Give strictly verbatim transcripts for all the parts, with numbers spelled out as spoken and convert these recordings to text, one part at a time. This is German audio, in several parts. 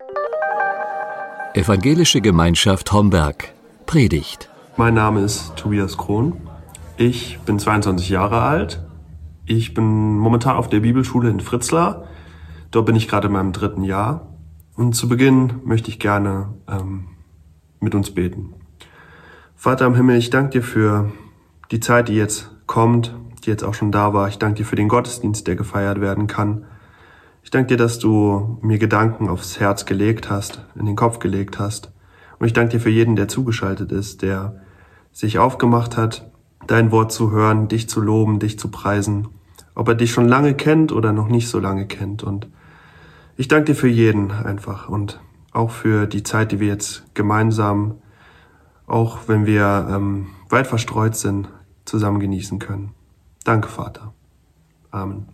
Evangelische Gemeinschaft Homberg. Predigt. Mein Name ist Tobias Krohn. Ich bin zweiundzwanzig Jahre alt. Ich bin momentan auf der Bibelschule in Fritzlar. Dort bin ich gerade in meinem dritten Jahr. Und zu Beginn möchte ich gerne ähm, mit uns beten. Vater im Himmel, ich danke dir für die Zeit, die jetzt kommt, die jetzt auch schon da war. Ich danke dir für den Gottesdienst, der gefeiert werden kann. Ich danke dir, dass du mir Gedanken aufs Herz gelegt hast, in den Kopf gelegt hast. Und ich danke dir für jeden, der zugeschaltet ist, der sich aufgemacht hat, dein Wort zu hören, dich zu loben, dich zu preisen. Ob er dich schon lange kennt oder noch nicht so lange kennt. Und ich danke dir für jeden einfach und auch für die Zeit, die wir jetzt gemeinsam, auch wenn wir ähm, weit verstreut sind, zusammen genießen können. Danke, Vater. Amen.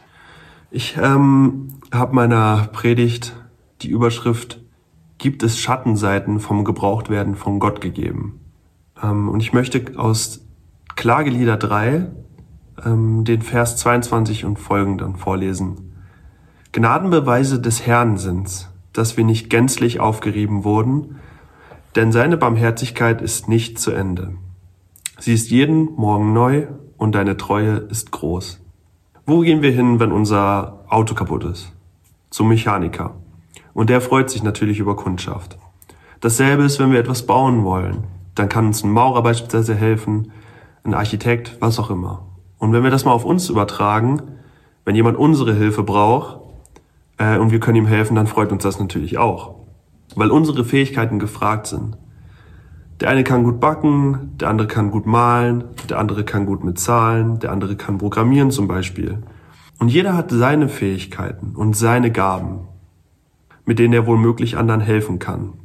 Ich ähm, habe meiner Predigt die Überschrift „Gibt es Schattenseiten vom Gebrauchtwerden von Gott" gegeben. Ähm, und ich möchte aus Klagelieder drei ähm, den Vers zweiundzwanzig und folgenden vorlesen. Gnadenbeweise des Herrn sind's, dass wir nicht gänzlich aufgerieben wurden, denn seine Barmherzigkeit ist nicht zu Ende. Sie ist jeden Morgen neu und deine Treue ist groß. Wo gehen wir hin, wenn unser Auto kaputt ist? Zum Mechaniker. Und der freut sich natürlich über Kundschaft. Dasselbe ist, wenn wir etwas bauen wollen. Dann kann uns ein Maurer beispielsweise helfen, ein Architekt, was auch immer. Und wenn wir das mal auf uns übertragen, wenn jemand unsere Hilfe braucht äh, und wir können ihm helfen, dann freut uns das natürlich auch. Weil unsere Fähigkeiten gefragt sind. Der eine kann gut backen, der andere kann gut malen, der andere kann gut mit Zahlen, der andere kann programmieren zum Beispiel. Und jeder hat seine Fähigkeiten und seine Gaben, mit denen er womöglich anderen helfen kann.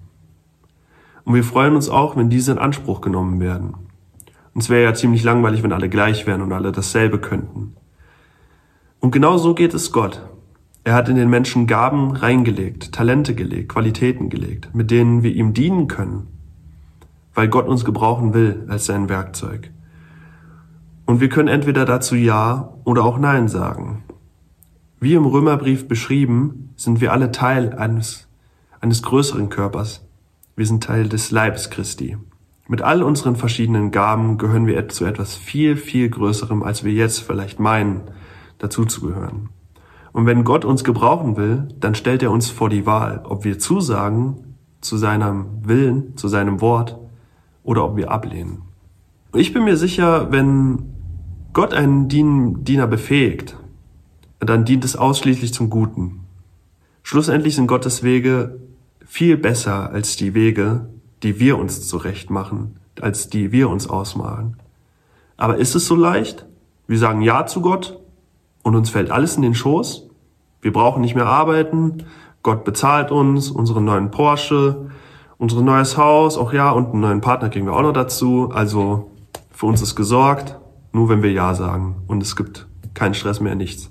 Und wir freuen uns auch, wenn diese in Anspruch genommen werden. Und es wäre ja ziemlich langweilig, wenn alle gleich wären und alle dasselbe könnten. Und genau so geht es Gott. Er hat in den Menschen Gaben reingelegt, Talente gelegt, Qualitäten gelegt, mit denen wir ihm dienen können. Weil Gott uns gebrauchen will als sein Werkzeug. Und wir können entweder dazu Ja oder auch Nein sagen. Wie im Römerbrief beschrieben, sind wir alle Teil eines, eines größeren Körpers. Wir sind Teil des Leibes Christi. Mit all unseren verschiedenen Gaben gehören wir zu etwas viel, viel Größerem, als wir jetzt vielleicht meinen, dazu zu gehören. Und wenn Gott uns gebrauchen will, dann stellt er uns vor die Wahl, ob wir zusagen zu seinem Willen, zu seinem Wort, oder ob wir ablehnen. Ich bin mir sicher, wenn Gott einen Diener befähigt, dann dient es ausschließlich zum Guten. Schlussendlich sind Gottes Wege viel besser als die Wege, die wir uns zurecht machen, als die wir uns ausmalen. Aber ist es so leicht? Wir sagen Ja zu Gott und uns fällt alles in den Schoß. Wir brauchen nicht mehr arbeiten, Gott bezahlt uns, unseren neuen Porsche, unser neues Haus, auch ja, und einen neuen Partner kriegen wir auch noch dazu. Also für uns ist gesorgt, nur wenn wir Ja sagen. Und es gibt keinen Stress mehr, nichts.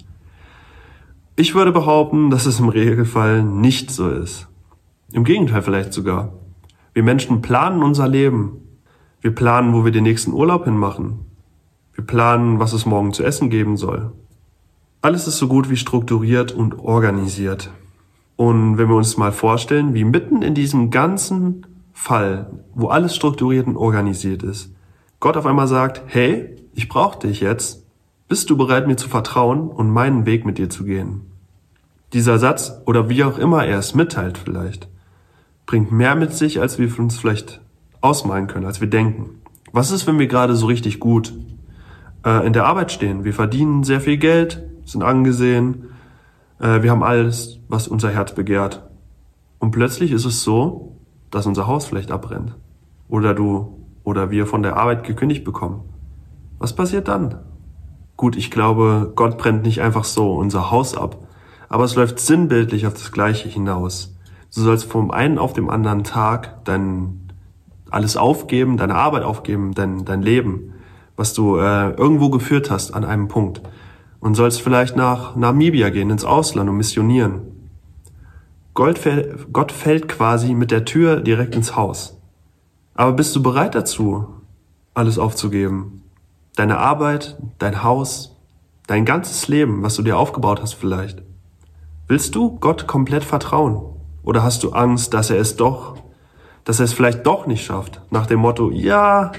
Ich würde behaupten, dass es im Regelfall nicht so ist. Im Gegenteil vielleicht sogar. Wir Menschen planen unser Leben. Wir planen, wo wir den nächsten Urlaub hinmachen. Wir planen, was es morgen zu essen geben soll. Alles ist so gut wie strukturiert und organisiert. Und wenn wir uns mal vorstellen, wie mitten in diesem ganzen Fall, wo alles strukturiert und organisiert ist, Gott auf einmal sagt, hey, ich brauche dich jetzt, bist du bereit, mir zu vertrauen und meinen Weg mit dir zu gehen? Dieser Satz, oder wie auch immer er es mitteilt vielleicht, bringt mehr mit sich, als wir uns vielleicht ausmalen können, als wir denken. Was ist, wenn wir gerade so richtig gut äh, in der Arbeit stehen? Wir verdienen sehr viel Geld, sind angesehen, wir haben alles, was unser Herz begehrt. Und plötzlich ist es so, dass unser Haus vielleicht abbrennt. Oder du oder wir von der Arbeit gekündigt bekommen. Was passiert dann? Gut, ich glaube, Gott brennt nicht einfach so unser Haus ab. Aber es läuft sinnbildlich auf das Gleiche hinaus. Du sollst vom einen auf dem anderen Tag dein alles aufgeben, deine Arbeit aufgeben, dein, dein Leben, was du äh, irgendwo geführt hast an einem Punkt. Und sollst vielleicht nach Namibia gehen, ins Ausland und missionieren. Gott fällt, Gott fällt quasi mit der Tür direkt ins Haus. Aber bist du bereit dazu, alles aufzugeben? Deine Arbeit, dein Haus, dein ganzes Leben, was du dir aufgebaut hast vielleicht. Willst du Gott komplett vertrauen? Oder hast du Angst, dass er es doch, dass er es vielleicht doch nicht schafft? Nach dem Motto, ja,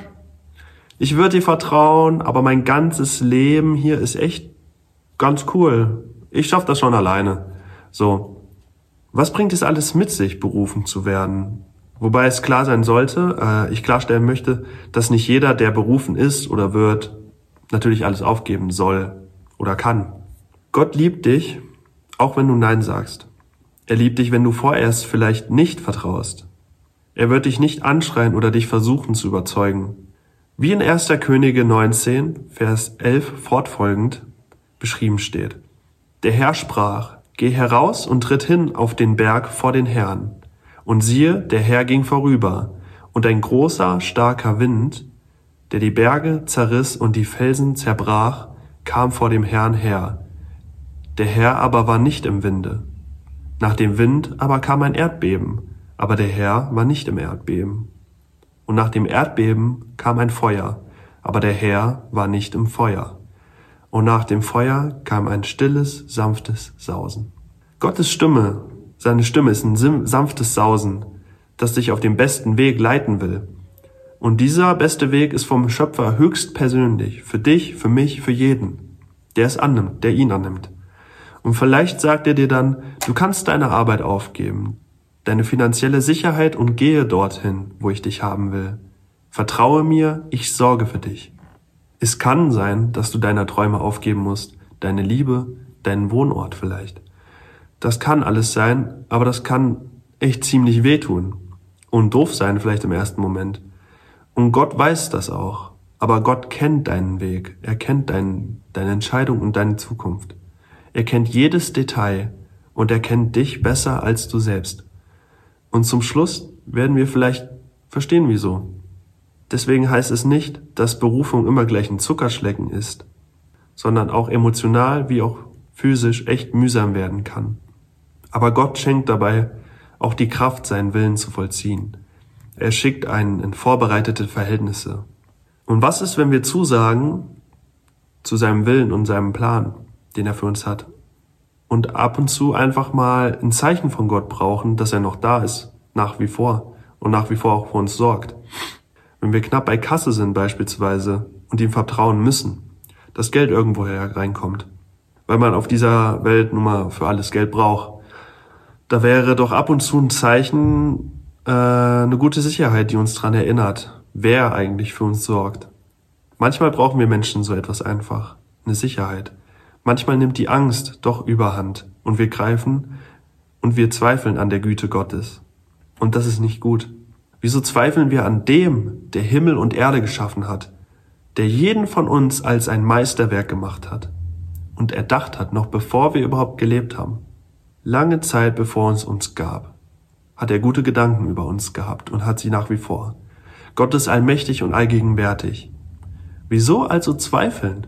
ich würde dir vertrauen, aber mein ganzes Leben hier ist echt ganz cool. Ich schaff das schon alleine. So. Was bringt es alles mit sich, berufen zu werden? Wobei es klar sein sollte, äh, ich klarstellen möchte, dass nicht jeder, der berufen ist oder wird, natürlich alles aufgeben soll oder kann. Gott liebt dich, auch wenn du Nein sagst. Er liebt dich, wenn du vorerst vielleicht nicht vertraust. Er wird dich nicht anschreien oder dich versuchen zu überzeugen. Wie in erster Könige neunzehn, Vers elf fortfolgend beschrieben steht. Der Herr sprach, geh heraus und tritt hin auf den Berg vor den Herrn. Und siehe, der Herr ging vorüber, und ein großer, starker Wind, der die Berge zerriss und die Felsen zerbrach, kam vor dem Herrn her. Der Herr aber war nicht im Winde. Nach dem Wind aber kam ein Erdbeben, aber der Herr war nicht im Erdbeben. Und nach dem Erdbeben kam ein Feuer, aber der Herr war nicht im Feuer. Und nach dem Feuer kam ein stilles, sanftes Sausen. Gottes Stimme, seine Stimme ist ein sanftes Sausen, das dich auf dem besten Weg leiten will. Und dieser beste Weg ist vom Schöpfer höchst persönlich, für dich, für mich, für jeden, der es annimmt, der ihn annimmt. Und vielleicht sagt er dir dann, du kannst deine Arbeit aufgeben, deine finanzielle Sicherheit und gehe dorthin, wo ich dich haben will. Vertraue mir, ich sorge für dich. Es kann sein, dass du deine Träume aufgeben musst, deine Liebe, deinen Wohnort vielleicht. Das kann alles sein, aber das kann echt ziemlich wehtun und doof sein vielleicht im ersten Moment. Und Gott weiß das auch, aber Gott kennt deinen Weg, er kennt dein, deine Entscheidung und deine Zukunft. Er kennt jedes Detail und er kennt dich besser als du selbst. Und zum Schluss werden wir vielleicht verstehen, wieso. Deswegen heißt es nicht, dass Berufung immer gleich ein Zuckerschlecken ist, sondern auch emotional wie auch physisch echt mühsam werden kann. Aber Gott schenkt dabei auch die Kraft, seinen Willen zu vollziehen. Er schickt einen in vorbereitete Verhältnisse. Und was ist, wenn wir zusagen zu seinem Willen und seinem Plan, den er für uns hat, und ab und zu einfach mal ein Zeichen von Gott brauchen, dass er noch da ist, nach wie vor, und nach wie vor auch für uns sorgt. Wenn wir knapp bei Kasse sind beispielsweise und ihm vertrauen müssen, dass Geld irgendwoher reinkommt, weil man auf dieser Welt nun mal für alles Geld braucht, da wäre doch ab und zu ein Zeichen, äh, eine gute Sicherheit, die uns daran erinnert, wer eigentlich für uns sorgt. Manchmal brauchen wir Menschen so etwas einfach, eine Sicherheit. Manchmal nimmt die Angst doch überhand und wir greifen und wir zweifeln an der Güte Gottes. Und das ist nicht gut. Wieso zweifeln wir an dem, der Himmel und Erde geschaffen hat, der jeden von uns als ein Meisterwerk gemacht hat und erdacht hat, noch bevor wir überhaupt gelebt haben? Lange Zeit bevor es uns gab, hat er gute Gedanken über uns gehabt und hat sie nach wie vor. Gott ist allmächtig und allgegenwärtig. Wieso also zweifeln?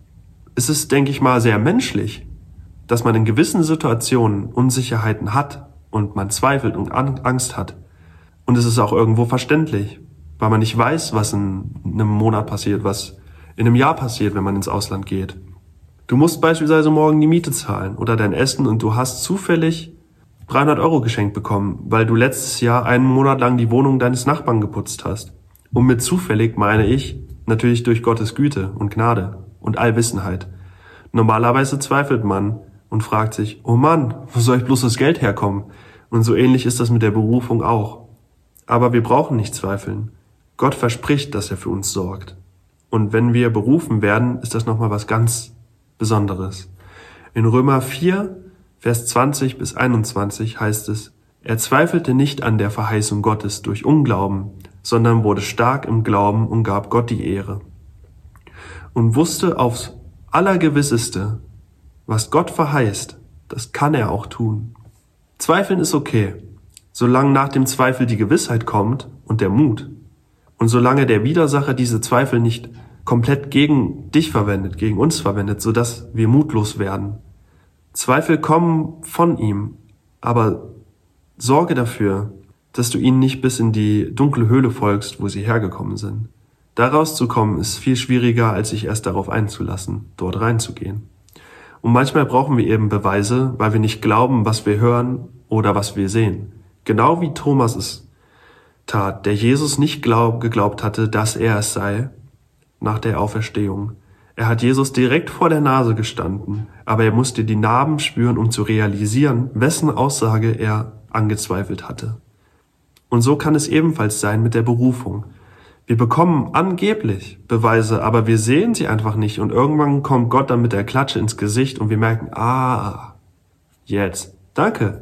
Es ist, denke ich mal, sehr menschlich, dass man in gewissen Situationen Unsicherheiten hat und man zweifelt und Angst hat. Und es ist auch irgendwo verständlich, weil man nicht weiß, was in einem Monat passiert, was in einem Jahr passiert, wenn man ins Ausland geht. Du musst beispielsweise morgen die Miete zahlen oder dein Essen und du hast zufällig dreihundert Euro geschenkt bekommen, weil du letztes Jahr einen Monat lang die Wohnung deines Nachbarn geputzt hast. Und mit zufällig meine ich natürlich durch Gottes Güte und Gnade und Allwissenheit. Normalerweise zweifelt man und fragt sich, oh Mann, wo soll ich bloß das Geld herkommen? Und so ähnlich ist das mit der Berufung auch. Aber wir brauchen nicht zweifeln. Gott verspricht, dass er für uns sorgt. Und wenn wir berufen werden, ist das nochmal was ganz Besonderes. In Römer vier, Vers zwanzig bis einundzwanzig heißt es, er zweifelte nicht an der Verheißung Gottes durch Unglauben, sondern wurde stark im Glauben und gab Gott die Ehre. Und wusste aufs Allergewisseste, was Gott verheißt, das kann er auch tun. Zweifeln ist okay, solange nach dem Zweifel die Gewissheit kommt und der Mut. Und solange der Widersacher diese Zweifel nicht komplett gegen dich verwendet, gegen uns verwendet, sodass wir mutlos werden. Zweifel kommen von ihm, aber sorge dafür, dass du ihnen nicht bis in die dunkle Höhle folgst, wo sie hergekommen sind. Da rauszukommen ist viel schwieriger, als sich erst darauf einzulassen, dort reinzugehen. Und manchmal brauchen wir eben Beweise, weil wir nicht glauben, was wir hören oder was wir sehen. Genau wie Thomas es tat, der Jesus nicht glaub, geglaubt hatte, dass er es sei nach der Auferstehung. Er hat Jesus direkt vor der Nase gestanden, aber er musste die Narben spüren, um zu realisieren, wessen Aussage er angezweifelt hatte. Und so kann es ebenfalls sein mit der Berufung. Wir bekommen angeblich Beweise, aber wir sehen sie einfach nicht und irgendwann kommt Gott dann mit der Klatsche ins Gesicht und wir merken, ah, jetzt, danke.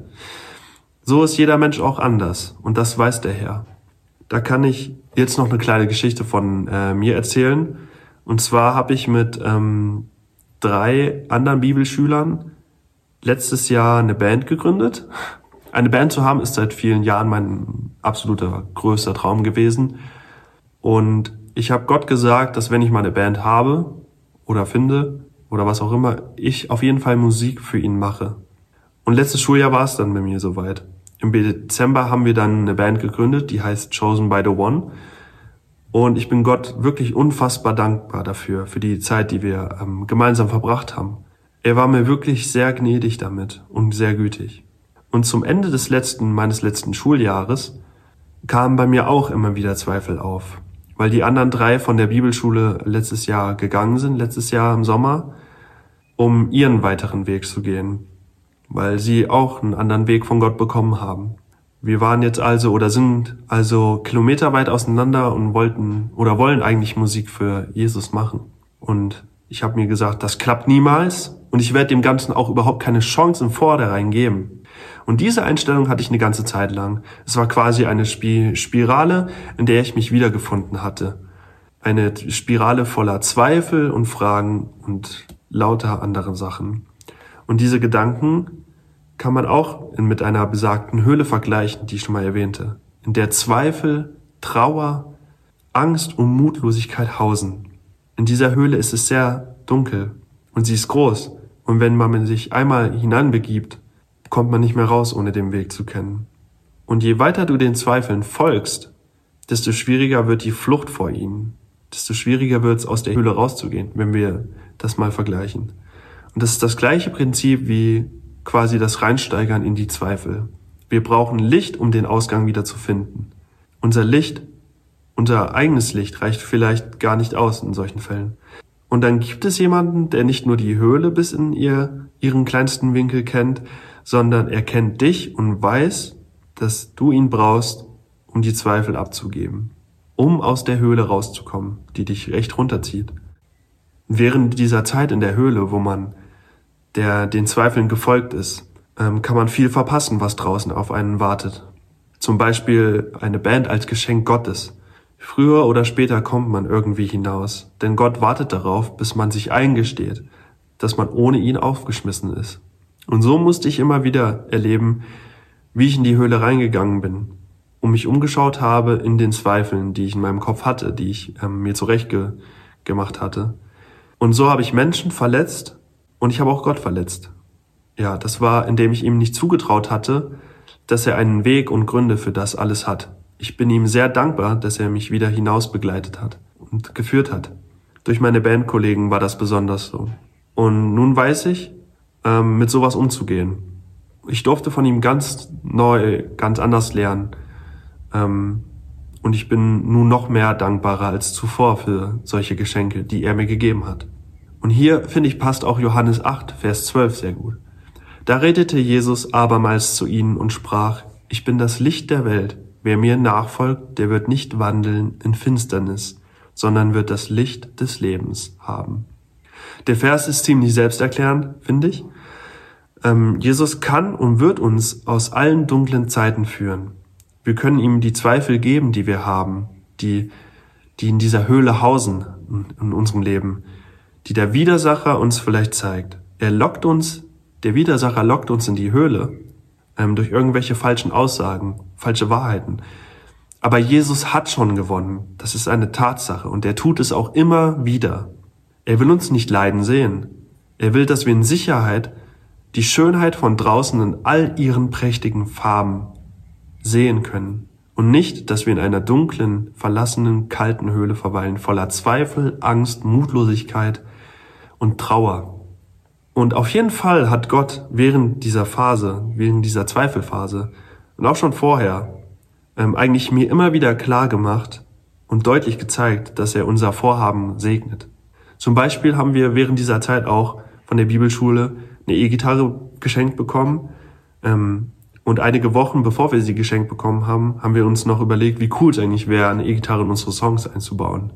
So ist jeder Mensch auch anders und das weiß der Herr. Da kann ich jetzt noch eine kleine Geschichte von äh, mir erzählen. Und zwar habe ich mit ähm, drei anderen Bibelschülern letztes Jahr eine Band gegründet. Eine Band zu haben ist seit vielen Jahren mein absoluter größter Traum gewesen. Und ich habe Gott gesagt, dass wenn ich mal eine Band habe oder finde oder was auch immer, ich auf jeden Fall Musik für ihn mache. Und letztes Schuljahr war es dann bei mir soweit. Im Dezember haben wir dann eine Band gegründet, die heißt Chosen by the One. Und ich bin Gott wirklich unfassbar dankbar dafür, für die Zeit, die wir ähm, gemeinsam verbracht haben. Er war mir wirklich sehr gnädig damit und sehr gütig. Und zum Ende des letzten, meines letzten Schuljahres kamen bei mir auch immer wieder Zweifel auf. Weil die anderen drei von der Bibelschule letztes Jahr gegangen sind, letztes Jahr im Sommer, um ihren weiteren Weg zu gehen. Weil sie auch einen anderen Weg von Gott bekommen haben. Wir waren jetzt also oder sind also kilometerweit auseinander und wollten oder wollen eigentlich Musik für Jesus machen. Und ich habe mir gesagt, das klappt niemals und ich werde dem Ganzen auch überhaupt keine Chance im Vornherein geben. Und diese Einstellung hatte ich eine ganze Zeit lang. Es war quasi eine Spirale, in der ich mich wiedergefunden hatte. Eine Spirale voller Zweifel und Fragen und lauter anderen Sachen. Und diese Gedanken kann man auch mit einer besagten Höhle vergleichen, die ich schon mal erwähnte, in der Zweifel, Trauer, Angst und Mutlosigkeit hausen. In dieser Höhle ist es sehr dunkel und sie ist groß. Und wenn man sich einmal hineinbegibt, kommt man nicht mehr raus, ohne den Weg zu kennen. Und je weiter du den Zweifeln folgst, desto schwieriger wird die Flucht vor ihnen. Desto schwieriger wird es, aus der Höhle rauszugehen, wenn wir das mal vergleichen. Und das ist das gleiche Prinzip wie quasi das Reinsteigern in die Zweifel. Wir brauchen Licht, um den Ausgang wieder zu finden. Unser Licht, unser eigenes Licht reicht vielleicht gar nicht aus in solchen Fällen. Und dann gibt es jemanden, der nicht nur die Höhle bis in ihr, ihren kleinsten Winkel kennt, sondern er kennt dich und weiß, dass du ihn brauchst, um die Zweifel abzugeben, um aus der Höhle rauszukommen, die dich recht runterzieht. Während dieser Zeit in der Höhle, wo man der den Zweifeln gefolgt ist, ähm, kann man viel verpassen, was draußen auf einen wartet. Zum Beispiel eine Band als Geschenk Gottes. Früher oder später kommt man irgendwie hinaus, denn Gott wartet darauf, bis man sich eingesteht, dass man ohne ihn aufgeschmissen ist. Und so musste ich immer wieder erleben, wie ich in die Höhle reingegangen bin und mich umgeschaut habe in den Zweifeln, die ich in meinem Kopf hatte, die ich ähm, mir zurechtgemacht hatte. Und so habe ich Menschen verletzt und ich habe auch Gott verletzt. Ja, das war, indem ich ihm nicht zugetraut hatte, dass er einen Weg und Gründe für das alles hat. Ich bin ihm sehr dankbar, dass er mich wieder hinaus begleitet hat und geführt hat. Durch meine Bandkollegen war das besonders so. Und nun weiß ich, ähm, mit sowas umzugehen. Ich durfte von ihm ganz neu, ganz anders lernen. Ähm, und ich bin nun noch mehr dankbarer als zuvor für solche Geschenke, die er mir gegeben hat. Und hier, finde ich, passt auch Johannes acht, Vers zwölf sehr gut. Da redete Jesus abermals zu ihnen und sprach, ich bin das Licht der Welt. Wer mir nachfolgt, der wird nicht wandeln in Finsternis, sondern wird das Licht des Lebens haben. Der Vers ist ziemlich selbsterklärend, finde ich. Ähm, Jesus kann und wird uns aus allen dunklen Zeiten führen. Wir können ihm die Zweifel geben, die wir haben, die, die in dieser Höhle hausen in, in unserem Leben, die der Widersacher uns vielleicht zeigt. Er lockt uns, der Widersacher lockt uns in die Höhle, ähm, durch irgendwelche falschen Aussagen, falsche Wahrheiten. Aber Jesus hat schon gewonnen. Das ist eine Tatsache und er tut es auch immer wieder. Er will uns nicht leiden sehen. Er will, dass wir in Sicherheit die Schönheit von draußen in all ihren prächtigen Farben sehen können. Und nicht, dass wir in einer dunklen, verlassenen, kalten Höhle verweilen, voller Zweifel, Angst, Mutlosigkeit und Trauer. Und auf jeden Fall hat Gott während dieser Phase, während dieser Zweifelphase und auch schon vorher ähm, eigentlich mir immer wieder klar gemacht und deutlich gezeigt, dass er unser Vorhaben segnet. Zum Beispiel haben wir während dieser Zeit auch von der Bibelschule eine E-Gitarre geschenkt bekommen. Ähm, und einige Wochen bevor wir sie geschenkt bekommen haben, haben wir uns noch überlegt, wie cool es eigentlich wäre, eine E-Gitarre in unsere Songs einzubauen.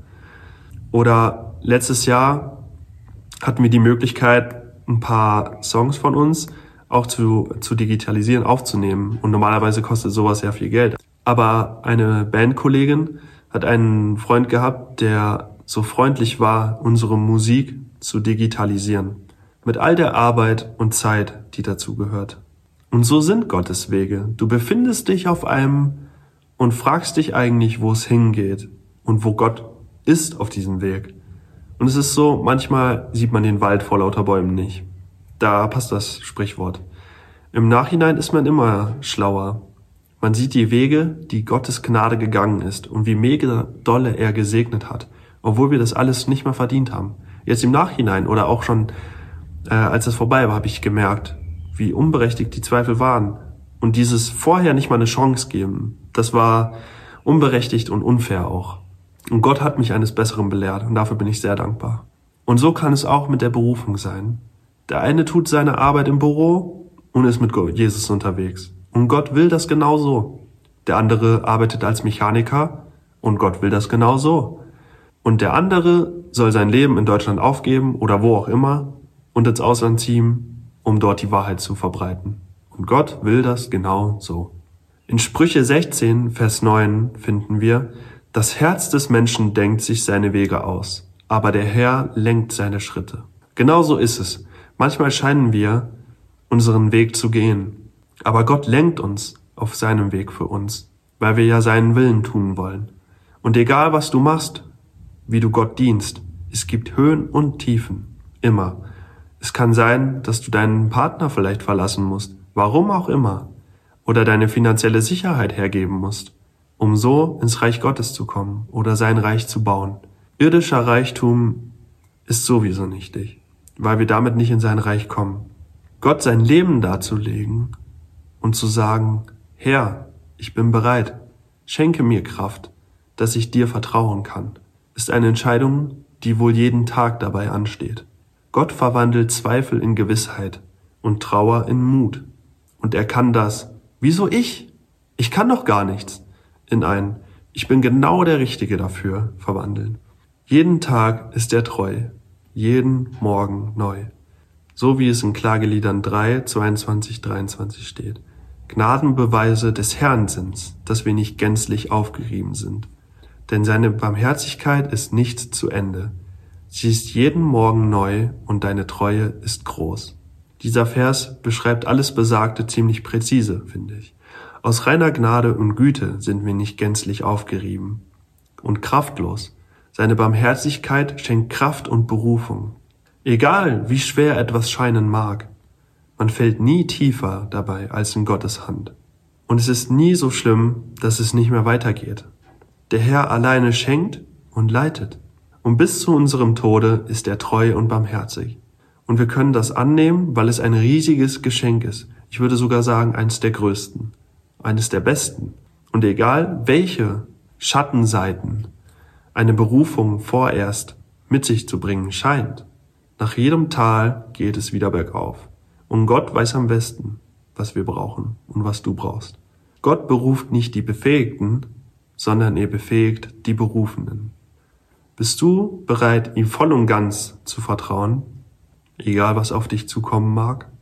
Oder letztes Jahr hatten wir die Möglichkeit, ein paar Songs von uns auch zu, zu digitalisieren, aufzunehmen. Und normalerweise kostet sowas sehr viel Geld. Aber eine Bandkollegin hat einen Freund gehabt, der so freundlich war, unsere Musik zu digitalisieren. Mit all der Arbeit und Zeit, die dazu gehört. Und so sind Gottes Wege. Du befindest dich auf einem und fragst dich eigentlich, wo es hingeht und wo Gott ist auf diesem Weg. Und es ist so, manchmal sieht man den Wald vor lauter Bäumen nicht. Da passt das Sprichwort. Im Nachhinein ist man immer schlauer. Man sieht die Wege, die Gottes Gnade gegangen ist und wie mega dolle er gesegnet hat, obwohl wir das alles nicht mehr verdient haben. Jetzt im Nachhinein oder auch schon, äh, als es vorbei war, habe ich gemerkt, wie unberechtigt die Zweifel waren. Und dieses vorher nicht mal eine Chance geben, das war unberechtigt und unfair auch. Und Gott hat mich eines Besseren belehrt und dafür bin ich sehr dankbar. Und so kann es auch mit der Berufung sein. Der eine tut seine Arbeit im Büro und ist mit Jesus unterwegs. Und Gott will das genauso. Der andere arbeitet als Mechaniker und Gott will das genauso. Und der andere soll sein Leben in Deutschland aufgeben oder wo auch immer und ins Ausland ziehen, um dort die Wahrheit zu verbreiten. Und Gott will das genau so. In Sprüche sechzehn, Vers neun finden wir: Das Herz des Menschen denkt sich seine Wege aus, aber der Herr lenkt seine Schritte. Genauso ist es. Manchmal scheinen wir unseren Weg zu gehen, aber Gott lenkt uns auf seinem Weg für uns, weil wir ja seinen Willen tun wollen. Und egal was du machst, wie du Gott dienst, es gibt Höhen und Tiefen, immer. Es kann sein, dass du deinen Partner vielleicht verlassen musst, warum auch immer, oder deine finanzielle Sicherheit hergeben musst, um so ins Reich Gottes zu kommen oder sein Reich zu bauen. Irdischer Reichtum ist sowieso nichtig, weil wir damit nicht in sein Reich kommen. Gott sein Leben darzulegen und zu sagen: Herr, ich bin bereit, schenke mir Kraft, dass ich dir vertrauen kann, ist eine Entscheidung, die wohl jeden Tag dabei ansteht. Gott verwandelt Zweifel in Gewissheit und Trauer in Mut. Und er kann das. Wieso ich? Ich kann doch gar nichts. In ein Ich bin genau der Richtige dafür verwandeln. Jeden Tag ist er treu, jeden Morgen neu. So wie es in Klageliedern drei, zweiundzwanzig, dreiundzwanzig steht. Gnadenbeweise des Herrn sind's, dass wir nicht gänzlich aufgerieben sind. Denn seine Barmherzigkeit ist nicht zu Ende. Sie ist jeden Morgen neu und deine Treue ist groß. Dieser Vers beschreibt alles Besagte ziemlich präzise, finde ich. Aus reiner Gnade und Güte sind wir nicht gänzlich aufgerieben und kraftlos. Seine Barmherzigkeit schenkt Kraft und Berufung. Egal, wie schwer etwas scheinen mag, man fällt nie tiefer dabei als in Gottes Hand. Und es ist nie so schlimm, dass es nicht mehr weitergeht. Der Herr alleine schenkt und leitet. Und bis zu unserem Tode ist er treu und barmherzig. Und wir können das annehmen, weil es ein riesiges Geschenk ist. Ich würde sogar sagen, eines der größten, eines der besten. Und egal, welche Schattenseiten eine Berufung vorerst mit sich zu bringen scheint, nach jedem Tal geht es wieder bergauf. Und Gott weiß am besten, was wir brauchen und was du brauchst. Gott beruft nicht die Befähigten, sondern er befähigt die Berufenen. Bist du bereit, ihm voll und ganz zu vertrauen, egal was auf dich zukommen mag?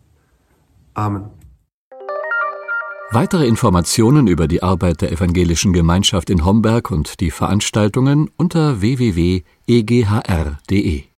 Amen. Weitere Informationen über die Arbeit der Evangelischen Gemeinschaft in Homberg und die Veranstaltungen unter w w w punkt e g h r punkt d e.